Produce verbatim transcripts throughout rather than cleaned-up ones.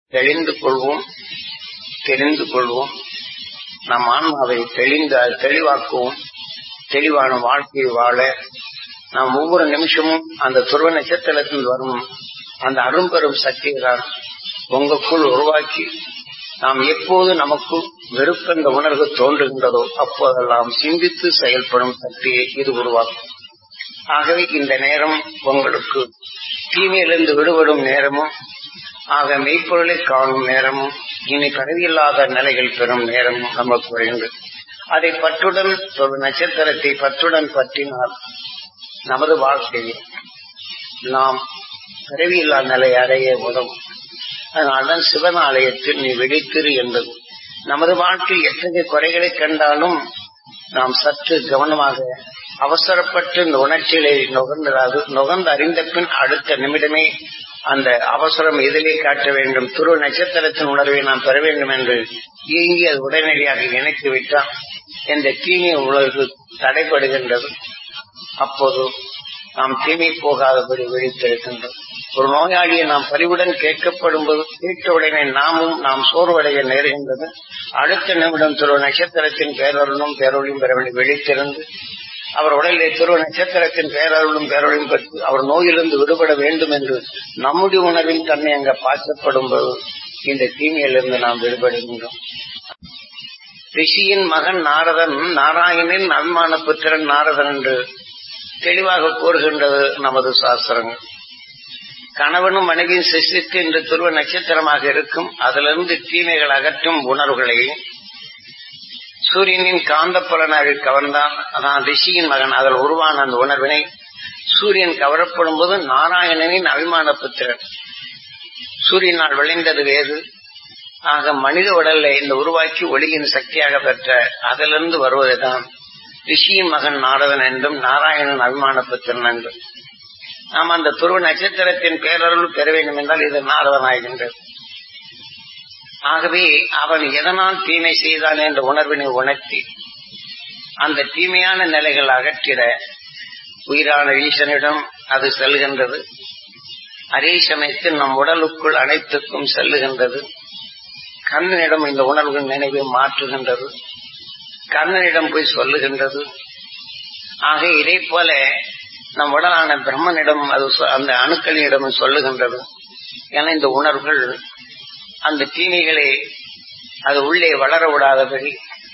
தெளிந்து கொள்வோம், தெரிந்து கொள்வோம். நம் ஆன்மாவை தெளிந்த தெளிவாக்குவோம். தெளிவான வாழ்க்கையை வாழ நாம் ஒவ்வொரு நிமிஷமும் அந்த துருவ நட்சத்திரத்தில் வரும் அந்த அரும்பெரும் சக்திகளால் உங்களுக்குள் உருவாக்கி நாம் எப்போது நமக்கு வெறுப்பென்ற உணர்வு தோன்றுகின்றதோ அப்போதெல்லாம் சிந்தித்து செயல்படும் சக்தியை இது உருவாக்கும். ஆகவே இந்த நேரம் உங்களுக்கு தீமையிலிருந்து விடுபடும் நேரமும், ஆக மெய்ப்பொருளை காணும் நேரமும், இனி கருவியில்லாத நிலைகள் பெறும் நேரமும் நமக்கு வேண்டும். அதை பற்றுடன் நட்சத்திரத்தை பற்றுடன் பற்றினால் நமது வாழ்க்கையில் நாம் கருவியில்லா நிலை அடைய உதவும். அதனால்தான் சிவன் ஆலயத்தில் நீ விழித்திரு என்பது. நமது வாழ்க்கையில் எத்தகைய குறைகளை கண்டாலும் நாம் சற்று கவனமாக அவசரப்பட்டு இந்த உணர்ச்சிகளை நுகர்ந்தராது நுகர்ந்து அறிந்த பின் அடுத்த நிமிடமே அந்த அவசரம் எதிலே காட்ட வேண்டும், துருவ நட்சத்திரத்தின் உணர்வை நாம் பெற வேண்டும் என்று இயங்கி அது உடனடியாக இணைத்து விட்டால் இந்த தீமை உணர்வு தடைபடுகின்றது. அப்போது நாம் தீமை போகாதபடி விழித்திருக்கின்றோம். ஒரு நோயாளியை நாம் பரிவுடன் கேட்கப்படும் போது கேட்டவுடனே நாமும் நாம் சோர்வடைய நேருகின்றது. அடுத்த நிமிடம் துருவ நட்சத்திரத்தின் பேரருளும் பேரொழியும் பெறவழி விழித்திருந்து அவர் உடலிலே துருவ நட்சத்திரத்தின் பேரருளும் பேரொழியும் பெற்று அவர் நோயிலிருந்து விடுபட வேண்டும் என்று நம்முடைய உணர்வின் தன்மை அங்க பாய்ச்சப்படும் போது இந்த தீமையிலிருந்து நாம் விடுபடுகின்றோம். ரிஷியின் மகன் நாரதன் நாராயணன் அபிமான புத்திரன் நாரதன் என்று தெளிவாக கூறுகின்றது நமது சாஸ்திரங்கள். கணவனும் மனைவியும் சிருஷ்டித்து இன்று துருவ நட்சத்திரமாக இருக்கும். அதிலிருந்து தீமைகள் அகற்றும் உணர்வுகளை சூரியனின் காந்த புலனாக கவர்ந்தான். அதான் ரிஷியின் மகன். அதில் உருவான அந்த உணர்வினை சூரியன் கவரப்படும் போது நாராயணனின் அபிமான புத்திரன் சூரியனால் விளைந்தது வேறு. ஆக மனித உடல்ல இந்த உருவாக்கி ஒளியின் சக்தியாக பெற்ற அதிலிருந்து வருவதுதான் ரிஷியின் மகன் நாரதன் என்றும் நாராயணன் அபிமான புத்திரன் என்றும். நாம் அந்த துருவ நட்சத்திரத்தின் பேரருள் பெற வேண்டும் என்றால் இது நாரதன் ஆகின்றது. ஆகவே அவன் எதனால் தீமை செய்தான் என்ற உணர்வினை உணர்த்தி அந்த தீமையான நிலைகள் அகற்றிட உயிரான ஈசனிடம் அது செல்கின்றது. அதே சமயத்தில் நம் உடலுக்குள் அனைத்துக்கும் செல்லுகின்றது. கண்ணனிடம் இந்த உணர்வு நினைவை மாற்றுகின்றது. கண்ணனிடம் போய் சொல்லுகின்றது. ஆக இதே போல நம் உடலான பிரம்மனிடம் அது அந்த அணுக்களிடம் சொல்லுகின்றது. ஏன்னா இந்த உணர்வுகள் அந்த தீமைகளை அது உள்ளே வளர விடாதபடி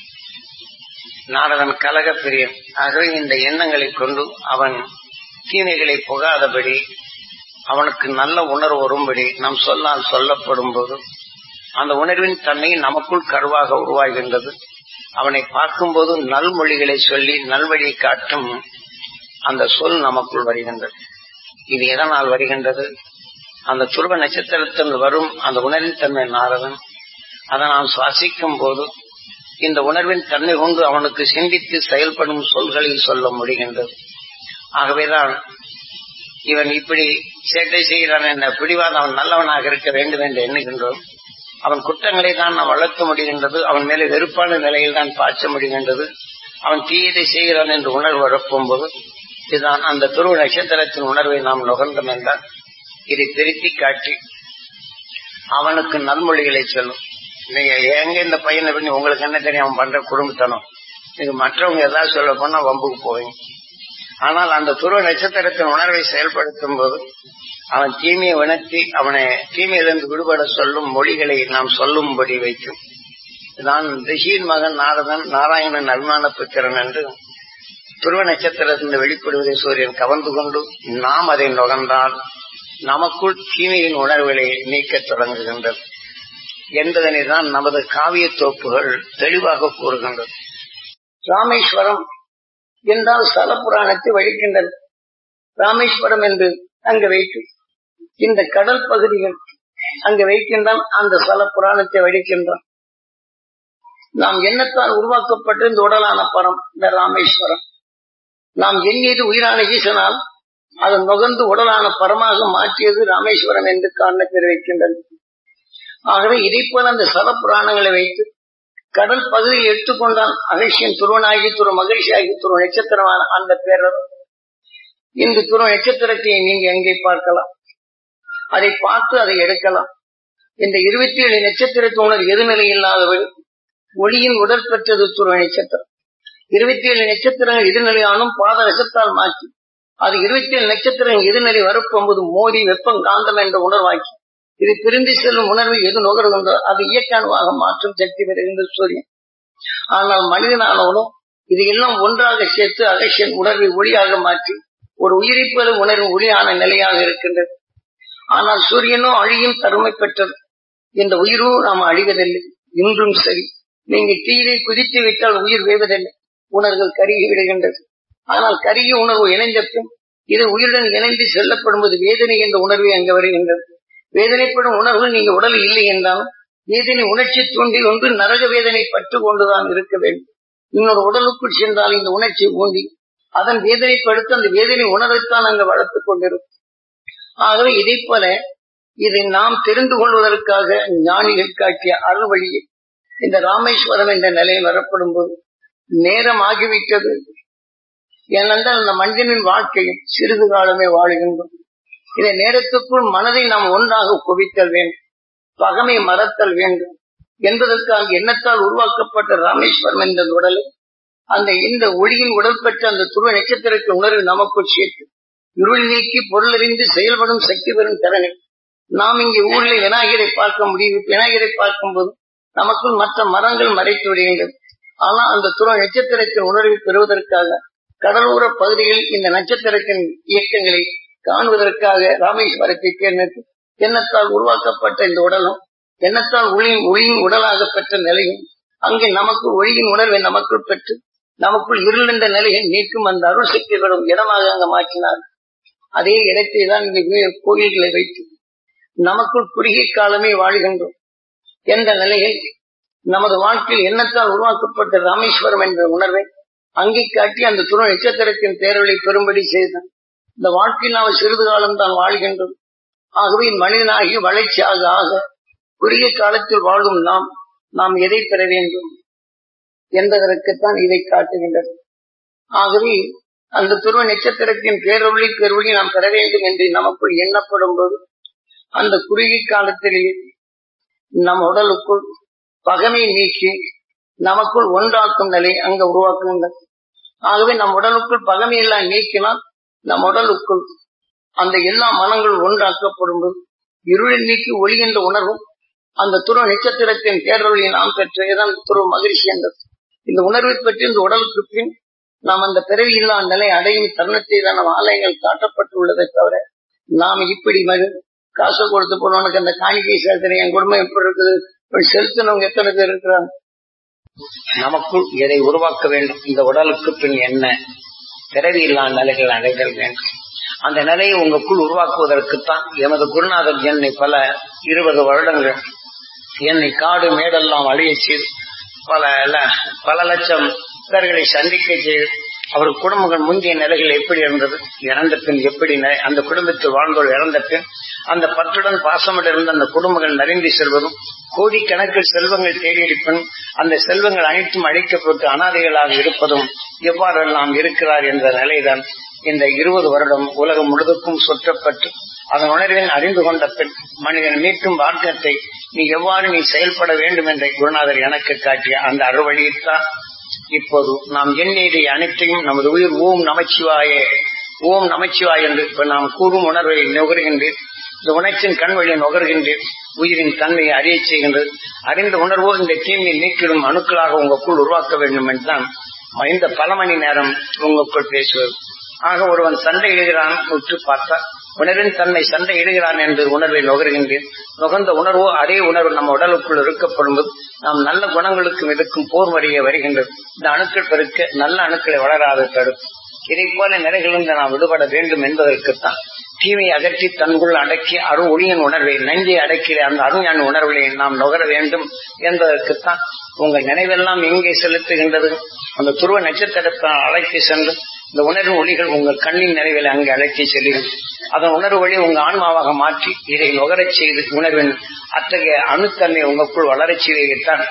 நாரதன் கலக பிரியன். ஆகவே இந்த எண்ணங்களை கொண்டு அவன் தீமைகளை புகாதபடி அவனுக்கு நல்ல உணர்வு வரும்படி நம் சொல்லால் சொல்லப்படும் போது அந்த உணர்வின் தன்மை நமக்குள் கருவாக உருவாகின்றது. அவனை பார்க்கும்போது நல்மொழிகளை சொல்லி நல்வழியை காட்டும் அந்த சொல் நமக்குள் வருகின்றது. இது எதனால் வருகின்றது? அந்த துருவ நட்சத்திரத்தில் வரும் அந்த உணர்வின் தன்மை நாரதன். அதை நாம் சுவாசிக்கும் போது இந்த உணர்வின் தன்மை கொண்டு அவனுக்கு சிந்தித்து செயல்படும் சொல்களில் சொல்ல முடிகின்றது. ஆகவேதான் இவன் இப்படி சேட்டை செய்கிறான் என்ற பிடிவாத அவன் நல்லவனாக இருக்க வேண்டும் என்று எண்ணுகின்றோம். அவன் குற்றங்களை தான் நாம் வளர்த்த முடிகின்றது. அவன் மேலே வெறுப்பான நிலையில் தான் பாய்ச்ச முடிகின்றது. அவன் தீயதை செய்கிறான் என்று உணர்வு வரப்பும் போது இதுதான் அந்த துருவ நட்சத்திரத்தின் உணர்வை நாம் நுகர்ந்தோம் என்றால் இதை திருத்தி காட்டி அவனுக்கு நல்மொழிகளை சொல்லும். நீங்க எங்க இந்த பையனை பண்ணி உங்களுக்கு என்ன தெரியும் அவன் பண்ற குடும்பத்தனம், நீங்க மற்றவங்க ஏதாவது சொல்ல போனா வம்புக்கு போவீங்க. ஆனால் அந்த துருவ நட்சத்திரத்தின் உணர்வை செயல்படுத்தும் போது அவன் தீமையை உணர்த்தி அவனை தீமையிலிருந்து விடுபட சொல்லும் மொழிகளை நாம் சொல்லும்படி வைக்கும். நான் ரிஷியின் மகன் நாரதன் நாராயணன் அபிமான புத்திரன் என்று துருவ நட்சத்திரத்திலிருந்து வெளிப்படுவதை சூரியன் கவர்ந்து கொண்டு நாம் அதை நுகர்ந்தால் நமக்குள் தீமையின் உணர்வுகளை நீக்க தொடங்குகின்றது என்பதனை தான் நமது காவிய தோப்புகள் தெளிவாக கூறுகின்றது. ராமேஸ்வரம் என்றால் ஸ்தல புராணத்தை வழிக்கின்றது. ராமேஸ்வரம் என்று அங்கு வைத்து இந்த கடல் பகுதிகள் அங்கு வைக்கின்றான். அந்த ஸ்தல புராணத்தை வடிக்கின்றான். நாம் எண்ணத்தால் உருவாக்கப்பட்ட இந்த உடலான பரம் இந்த ராமேஸ்வரம் நாம் எண்ணியது உயிரான ஈசனால் அது நுகர்ந்து உடலான பரமாக மாற்றியது ராமேஸ்வரம் என்று காரண தெரிவிக்கின்றது. ஆகவே இதை போல அந்த ஸ்தல புராணங்களை வைத்து கடல் பகுதியை எடுத்துக்கொண்டான். அகசியன் துருவனாகி துரு மகிழ்ச்சியாகி துரு நட்சத்திரமான அந்த பேரர் இந்த துரு நட்சத்திரத்தை நீங்க எங்கே பார்க்கலாம், அதை பார்த்து அதை எடுக்கலாம். இந்த இருபத்தி ஏழு நட்சத்திரத்து உணர்வு எதுநிலை இல்லாதவள் ஒளியின் உடல் பெற்றது துருவ நட்சத்திரம். இருபத்தி ஏழு நட்சத்திரங்கள் எதிர்நிலையானும் பாத ரசத்தால் மாற்றி அது இருபத்தி ஏழு நட்சத்திரங்கள் எதிர்நிலை வரப்போது மோதி வெப்பம் காந்தம் என்ற உணர்வாக்கி இது பிரிந்து செல்லும் உணர்வு எது நுகர்கின்றோ அது இயற்கையாக மாற்றும் சக்தி பெறுகின்ற சூரியன். ஆனால் மனிதனானவனும் இது எல்லாம் ஒன்றாக சேர்த்து அகசியன் உணர்வை ஒளியாக மாற்றி ஒரு உயிரிப்பது உணர்வு ஒளியான நிலையாக இருக்கின்றது. ஆனால் சூரியனோ அழியும் தருமை பெற்றது. இந்த உயிரோ நாம் அழிவதில்லை. இன்றும் சரி, நீங்க தீயை குதித்து விட்டால் உயிர் வேவதில்லை, உணர்வுகள் கருகி விடுகின்றது. ஆனால் கருகிய உணர்வு இணைந்த பின் இது உயிருடன் இணைந்து செல்லப்படும் போது வேதனை என்ற உணர்வை அங்கு வருகின்றது. வேதனைப்படும் உணர்வு நீங்க உடலில் இல்லை என்றாலும் வேதனை உணர்ச்சி தூண்டி ஒன்று நரக வேதனை பற்று கொண்டுதான் இருக்க வேண்டும். இன்னொரு உடலுக்குள் சென்றால் இந்த உணர்ச்சி ஊண்டி அதன் வேதனைப்படுத்த அந்த வேதனை உணர்வைத்தான் அங்கு வளர்த்துக் கொண்டிருக்கும். ஆகவே இதை போல இதை நாம் தெரிந்து கொள்வதற்காக ஞானிகள் காட்டிய அருள் வழியை இந்த ராமேஸ்வரம் என்ற நிலையில் வரப்படும் போது நேரம் ஆகிவிட்டது. ஏனென்றால் அந்த மனிதனின் வாழ்க்கையில் சிறிது காலமே வாழுகின்றோம். இந்த நேரத்துக்குள் மனதை நாம் ஒன்றாக குவித்தல் வேண்டும், பகமை மறத்தல் வேண்டும் என்பதற்காக எண்ணத்தால் உருவாக்கப்பட்ட ராமேஸ்வரம் என்ற உடலை அந்த இந்த ஒளியின் உடல் பெற்ற அந்த துருவ நட்சத்திரத்தை உணர்வு நமக்குள் சேர்த்து இருள் நீக்கி பொருளறிந்து செயல்படும் சக்தி பெறும் திறனை நாம் இங்கே ஊரில் விநாயகரை பார்க்க முடியும். விநாயகரை பார்க்கும் போது நமக்குள் மற்ற மரங்கள் மறைத்து விடுகின்றது. ஆனால் அந்த துருவ நட்சத்திரத்தின் உணர்வை பெறுவதற்காக கடலோர பகுதியில் இந்த நட்சத்திரத்தின் இயக்கங்களை காணுவதற்காக ராமேஸ்வரத்தை தேர்ந்தெடுத்து எண்ணத்தால் உருவாக்கப்பட்ட இந்த உடலும் எண்ணத்தால் ஒளியின் ஒளியின் உடலாக பெற்ற நிலையும் அங்கே நமக்கு ஒளியின் உணர்வை நமக்குள் பெற்று நமக்குள் இருள் என்ற நிலையை நீக்கும் அந்த அருள் சக்தி பெறும் இடமாக அங்கு மாற்றினார். அதே இடத்தை தான் இந்த கோயில்களை வைத்து நமக்குள் குறுகிய காலமே வாழ்கின்றோம் என்ற நிலையில் நமது வாழ்க்கையில் எண்ணத்தால் உருவாக்கப்பட்ட ராமேஸ்வரம் என்ற உணர்வை அங்கே காட்டி அந்த துருவ நட்சத்திரத்தின் பேரொளி பெறும்படி செய்தான். இந்த வாழ்க்கையில் நாம் சிறிது காலம் தான் வாழ்கின்றோம். ஆகவே மனிதனாகி வளர்ச்சியாக ஆக குறுகிய காலத்தில் வாழும் நாம் நாம் எதை பெற வேண்டும் என்பதற்குத்தான் இதை காட்டுகின்றது. ஆகவே அந்த துருவ நட்சத்திரத்தின் பேரொளி பெருவழி நாம் பெற வேண்டும் என்று நமக்குள் எண்ணப்படும் போது அந்த குறுகிய காலத்திலேயே நம் உடலுக்குள் பகமை நீக்கி நமக்குள் ஒன்றாக்கும் நிலை அங்கு உருவாக்குகின்றது. ஆகவே நம் உடலுக்குள் பகமையெல்லாம் நீக்கினால் நம் உடலுக்குள் அந்த எல்லா மனங்களும் ஒன்றாக்கப்படும் போது இருளில் நீக்கி ஒளி என்ற உணர்வும் அந்த துருவ நட்சத்திரத்தின் பேரொழியை நாம் பெற்றதான் துருவ மகிழ்ச்சி என்றது. இந்த உணர்வை பற்றி இந்த உடலுக்கு பின் நாம் அந்த பிறவி இல்லா நிலை அடையும் தருணத்தை தான் நம் ஆலயங்கள் காட்டப்பட்டுள்ளதை தவிர நாம் இப்படி மறு காசு கொடுத்து போனவனுக்கு அந்த காணிக்கை செலுத்தின என் குடும்பம் எப்படி இருக்குது செலுத்தினவங்க எத்தனை பேர் இருக்கிறாங்க. நமக்குள் எதை உருவாக்க வேண்டும், இந்த உடலுக்கு பின் என்ன பிறவி இல்லா நிலைகள் அடைதல் வேண்டும். அந்த நிலையை உங்களுக்குள் உருவாக்குவதற்குத்தான் எமது குருநாதர் என்னை பல இருபது வருடங்கள் என்னை காடு மேடெல்லாம் அழிய செய்து பல பல லட்சம் பேர்களை சந்திக்க செய்து அவர் குடும்பங்கள் முந்தைய நிலைகள் எப்படி இருந்தது, இறந்த பின் எப்படி அந்த குடும்பத்தில் வாழ்ந்தோர் இறந்த பின் அந்த பற்றுடன் பாசமுடன் இருந்த அந்த குடும்பங்கள் நிறைந்து செல்வதும் கோடிக்கணக்கில் செல்வங்கள் தேடியிருப்பின் அந்த செல்வங்கள் அனைத்தும் அழிக்கப்பட்டு அனாதைகளாக இருப்பதும் எவ்வாறெல்லாம் இருக்கிறார் என்ற நிலைதான் இந்த இருபது வருடம் உலகம் முழுவதுக்கும் சுற்றப்பட்டு அதன் உணர்வில் அறிந்து கொண்ட பின் மனிதன் மீட்கும் வாக்கியத்தை நீ எவ்வாறு நீ செயல்பட வேண்டும் என்ற குருநாதர் எனக்கு காட்டிய அந்த அறுவழியைத்தான் இப்போது நாம் எண்ணெய் அனைத்தையும் நமது உயிர் ஓம் நமச்சிவாய ஓம் நமச்சிவாய் என்று இப்ப நாம் கூறும் உணர்வை நுகர்கின்றேன். இந்த உணர்ச்சியின் கண் வழியை நுகர்கின்றேன். உயிரின் தன்மையை அறிய செய்கின்றது. அறிந்த உணர்வோ இந்த தீமையை நீக்கிடும் அணுக்களாக உங்களுக்குள் உருவாக்க வேண்டும் என்றுதான் இந்த பல மணி நேரம் உங்களுக்குள் பேசுவது. ஆக ஒருவன் சண்டை இடுகிறான் உற்று பார்த்தா உணர்வின் தன்மை சண்டை இடுகிறான் என்று உணர்வை நுகர்கின்றேன். நுகர்ந்த உணர்வோ அதே உணர்வு நம்ம உடலுக்குள் இருக்கப்படும் போது நாம் நல்ல குணங்களுக்கும் எதுக்கும் போர் வழியே வருகின்றது. இந்த அணுக்கள் பெருக்க நல்ல அணுக்களை வளராது தடுக்கும். இதை போல நிலைகளிலிருந்து நாம் விடுபட வேண்டும் என்பதற்குத்தான் தீமையை அகற்றி தன்குள் அடக்கி அருள் ஒளியின் உணர்வை நஞ்சை அடக்கிற அந்த அருஞான உணர்வுகளை நாம் நுகர வேண்டும் என்பதற்குத்தான் உங்கள் நினைவெல்லாம் எங்கே செலுத்துகின்றது, அந்த துருவ நட்சத்திரத்தால் அழைத்து சென்று இந்த உணர்வு ஒளிகள் உங்கள் கண்ணின் நிறைவில் அங்கே அழைத்து செல்கிறது. அதன் உணர்வு வழி உங்க ஆன்மாவாக மாற்றி இதை நுகரச் செய்து உணர்வின் அத்தகைய அணுத்தன்மை உங்களுக்குள் வளரச் செய்வதைத்தான்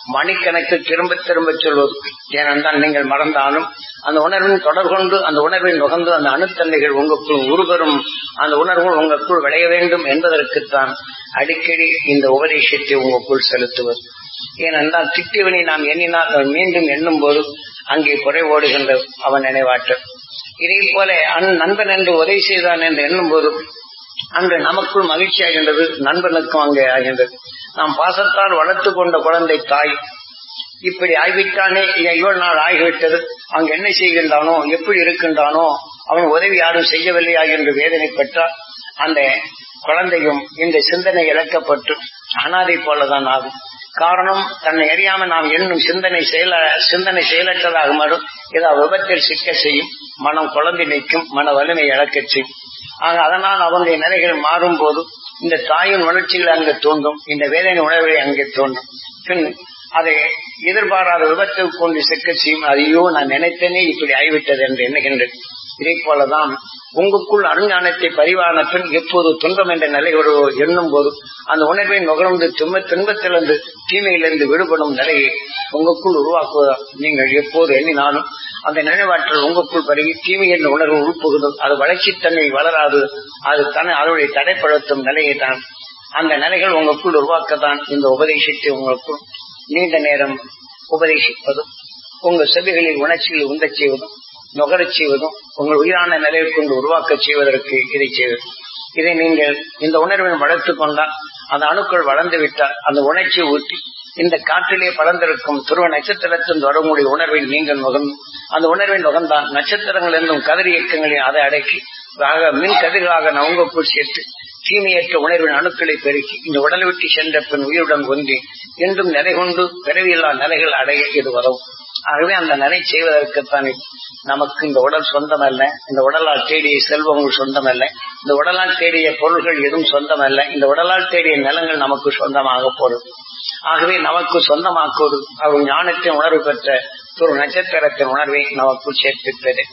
மணிக்கணக்கில் திரும்ப திரும்ப சொல்வது. ஏனென்றால் நீங்கள் மறந்தாலும் அந்த உணர்வின் தொடர் கொண்டு அந்த உணர்வின் நுகர்ந்து அந்த அணுத்தன்மைகள் உங்களுக்குள் உருவரும் அந்த உணர்வுகள் உங்களுக்குள் விளைய வேண்டும் என்பதற்குத்தான் அடிக்கடி இந்த உபதேசத்தை உங்களுக்குள் செலுத்துவது. ஏனென்றால் திட்டியவனை நாம் எண்ணினால் அவன் மீண்டும் எண்ணும் போது அங்கே குறைவோடுகின்ற அவன் நினைவாற்றல். இதே போல நண்பன் என்று உதவி செய்தான் என்று எண்ணும் போது அன்று நமக்குள் மகிழ்ச்சி ஆகின்றது, நண்பனுக்கும் அங்கே ஆகின்றது. நாம் பாசத்தால் வளர்த்து கொண்ட குழந்தை தாய் இப்படி ஆகிவிட்டானே, இவ்வளவு நாள் ஆகிவிட்டது, அங்கு என்ன செய்கின்றானோ, எப்படி இருக்கின்றானோ, அவன் உதவி யாரும் செய்யவில்லை ஆகின்ற வேதனை பெற்றால் அந்த குழந்தையும் இந்த சிந்தனை இழக்கப்பட்டு அனாதை போலதான் ஆகும். காரணம், தன்னை அறியாம நாம் எண்ணும் சிந்தனை செயல சிந்தனை செயலற்றதாக மாறும். ஏதாவது விபத்தில் சிக்க செய்யும், மனம் குழந்தை நிற்கும், மன வலிமை இழக்க செய்யும். ஆக அதனால் அவனுடைய நிலைகள் மாறும் போது இந்த தாயின் உணர்ச்சிகள் அங்கு தோன்றும், இந்த வேதனை உணர்வை அங்கே தோன்றும். பின் அதை எதிர்பாராத விபத்துக்கு கொண்டு சிக்க செய்யும். அதையோ நான் நினைத்தேனே இப்படி ஆகிவிட்டது என்று எண்ணுகின்றேன். இதே போலதான் உங்களுக்குள் அருஞானத்தை பதிவான பின் எப்போது துன்பம் என்ற நிலை ஒரு எண்ணும் போது அந்த உணர்வை நுகர்ந்து துன்ப துன்பத்திலிருந்து தீமையிலிருந்து விடுபடும் நிலையை உங்களுக்குள் உருவாக்குவதால் நீங்கள் எப்போது எண்ணினாலும் அந்த நினைவாற்றல் உங்களுக்குள் பருகி தீமை என்ற உணர்வு உள்புகுதல், அது வளர்ச்சித்தன்மை வளராது, அது தன்னை அதனுடைய தடைப்படுத்தும் நிலையை தான் அந்த நிலைகள் உங்களுக்குள் உருவாக்கத்தான் இந்த உபதேசத்தை உங்களுக்குள் நீண்ட நேரம் உபதேசிப்பதும் உங்கள் செவிகளில் உணர்ச்சியில் உந்தச் செய்வதும் நுகரச் செய்வதும் உங்கள் உயிரான நிலையை கொண்டு உருவாக்க செய்வதற்கு இதை செய்வது. இதை நீங்கள் இந்த உணர்வை வளர்த்து கொண்டால் அந்த அணுக்கள் வளர்ந்து விட்டால் அந்த உணர்ச்சியை ஊட்டி இந்த காற்றிலே பறந்திருக்கும் துருவ நட்சத்திரத்தின் தொடர்புடைய உணர்வை நீங்கள் நுகர்ந்து அந்த உணர்வை நுகர்ந்தால் நட்சத்திரங்கள் என்னும் கதிர் இயக்கங்களை அதை அடக்கி மின் கதிர்களாக நவங்கக்குள் சேர்த்து தீமையற்ற உணர்வின் அணுக்களை பெருக்கி இந்த உடலை விட்டு சென்ற பின் உயிருடன் ஒன்றி என்றும் நிலை கொண்டு பிறவியில்லா நிலைகள் அடைய இது வரும். ஆகவே அந்த நிலை செய்வதற்குத்தான் நமக்கு இந்த உடல் சொந்தம் அல்ல, இந்த உடலால் தேடிய செல்வங்கள் சொந்தம் அல்ல, இந்த உடலால் தேடிய பொருள்கள் எதுவும் சொந்தம் அல்ல, இந்த உடலால் தேடிய நிலங்கள் நமக்கு சொந்தமாக போறது. ஆகவே நமக்கு சொந்தமாக்குவது அவர் ஞானத்தின் உணர்வு பெற்ற ஒரு நட்சத்திரத்தின் உணர்வை நமக்குள் சேர்ப்பிப்பது.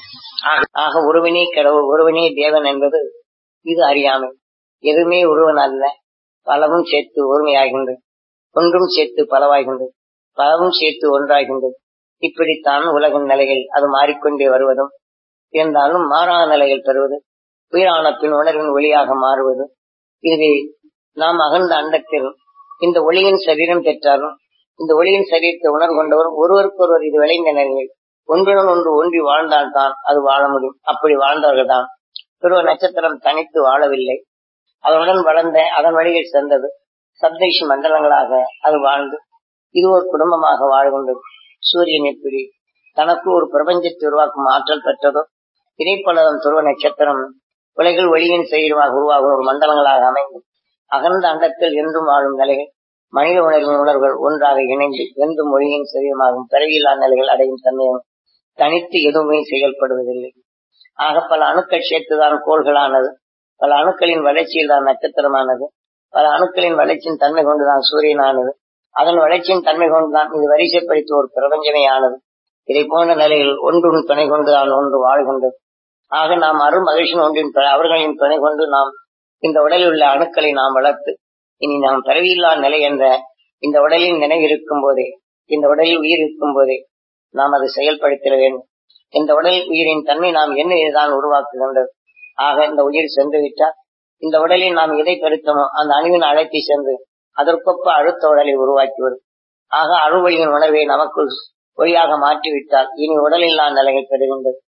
ஆக ஒருவனே கடவுள், ஒருவனே தேவன் என்பது இது அறியாமை. எதுவுமே ஒருவன் அல்ல, பலவும் சேர்த்து ஒருமையாகின்றது, ஒன்றும் சேர்த்து பலவாகின்றது, பலவும் சேர்த்து ஒன்றாகின்றது. இப்படித்தான் உலகின் நிலைகள் அது மாறிக்கொண்டே வருவதும் இருந்தாலும் மாறான நிலைகள் பெறுவது, உயிரான பின் உணர்வின் ஒளியாக மாறுவது. இதுவே நாம் அகழ்ந்த அண்டத்தில் இந்த ஒளியின் சரீரம் பெற்றாலும் இந்த ஒளியின் சரீரத்தை உணர்வு கொண்டவரும் ஒருவருக்கொருவர் இது விளைந்த நிலைகள் ஒன்றுடன் ஒன்று ஒன்றி வாழ்ந்தால்தான் அது வாழ முடியும். அப்படி வாழ்ந்தவர்கள் தான் துருவ நட்சத்திரம் தனித்து வாழவில்லை, அதனுடன் வளர்ந்த அதன் வழியில் சென்றது சப்தரிஷி மண்டலங்களாக அது வாழ்ந்து இது ஒரு குடும்பமாக வாழ்கின்றது. சூரியன் எப்படி தனக்கு ஒரு பிரபஞ்சத்தை உருவாக்கும் ஆற்றல் பெற்றதோ இதே போலதான் துருவ நட்சத்திரம் உலகில் ஒளியின் சரீரமாக உருவாகும் ஒரு மண்டலங்களாக அமைந்து அகர்ந்த அண்டத்தில் என்றும் வாழும் நிலைகள் மனித உணர்வின் உணர்வுகள் ஒன்றாக இணைந்து என்றும் ஒளியின் சரீரமாகும் பிறவியில்லா நிலைகள் அடையும் தன்மையும் தனித்து எதுவுமே செயல்படுவதில்லை. ஆக பல அணுக்கள் சேர்த்துதான் கோள்களானது, பல அணுக்களின் வளர்ச்சியில் தான் நட்சத்திரமானது, பல அணுக்களின் வளர்ச்சியின் தன்மை கொண்டுதான் சூரியனானது, அதன் வளர்ச்சியின் தன்மை கொண்டுதான் இது வரிசைப்படுத்தி ஒரு பிரபஞ்சமே ஆனது. இதை போன்ற நிலையில் ஒன்றும் துணை கொண்டுதான் ஒன்று வாழ்கின்றது. ஆக நாம் அருள் மகிழ்ச்சியின் ஒன்றின் அவர்களின் துணை கொண்டு நாம் இந்த உடலில் உள்ள அணுக்களை நாம் வளர்த்து இனி நாம் பிறவியில்லா நிலை என்ற இந்த உடலின் நினைவு இருக்கும் போதே, இந்த உடலில் உயிர் இருக்கும் போதே நாம் அதை செயல்படுத்த வேண்டும். இந்த உடல் உயிரின் தன்மை நாம் என்ன இதுதான் உருவாக்குகின்றது. ஆக இந்த உயிர் சென்று விட்டால் இந்த உடலில் நாம் எதை பெருத்தமோ அந்த அணுவின் அழைத்தை சென்று அதற்கொப்ப அடுத்த உடலை உருவாக்குவது. ஆக அருள்வழியின் உணர்வை நமக்குள் ஒளியாக மாற்றிவிட்டால் இனி உடலில்லா நிலைகள் பெறுகின்றது.